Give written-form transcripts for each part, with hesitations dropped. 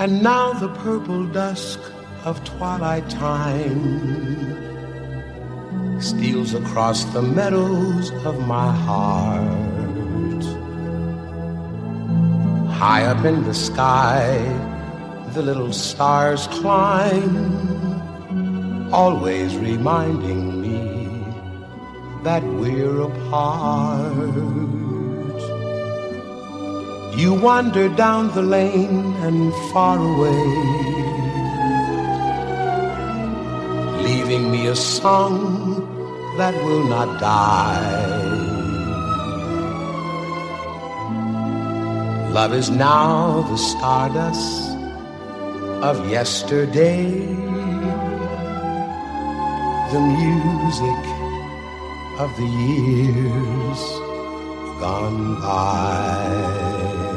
And now the purple dusk of twilight time steals across the meadows of my heart. High up in the sky, the little stars climb, always reminding me that we're apart. You wander down the lane and far away, leaving me a song that will not die. Love is now the stardust of yesterday, the music of the years gone by.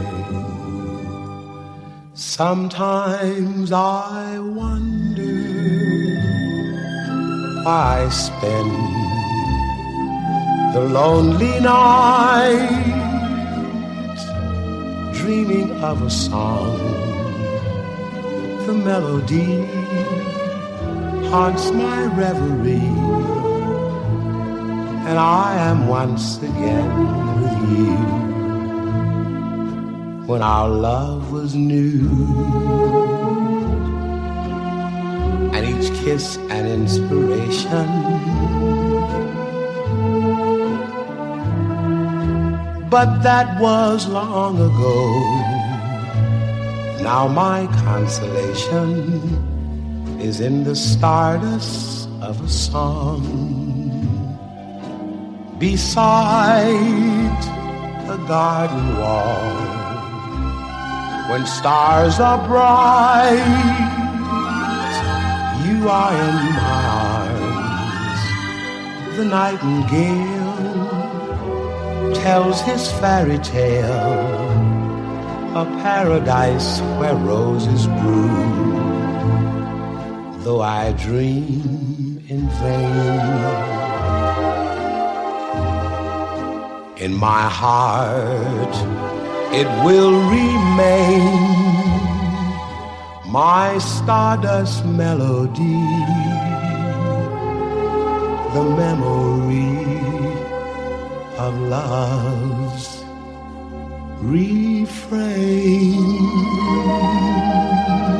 Sometimes I wonder why I spend the lonely night dreaming of a song. The melody haunts my reverie, and I am once again with you when our love was new, and each kiss an inspiration. But that was long ago. Now my consolation is in the stardust of a song beside a garden wall. When stars are bright, you are in my arms. The nightingale tells his fairy tale, a paradise where roses grew, though I dream in vain. In my heart it will remain, my stardust melody, the memory of love's refrain.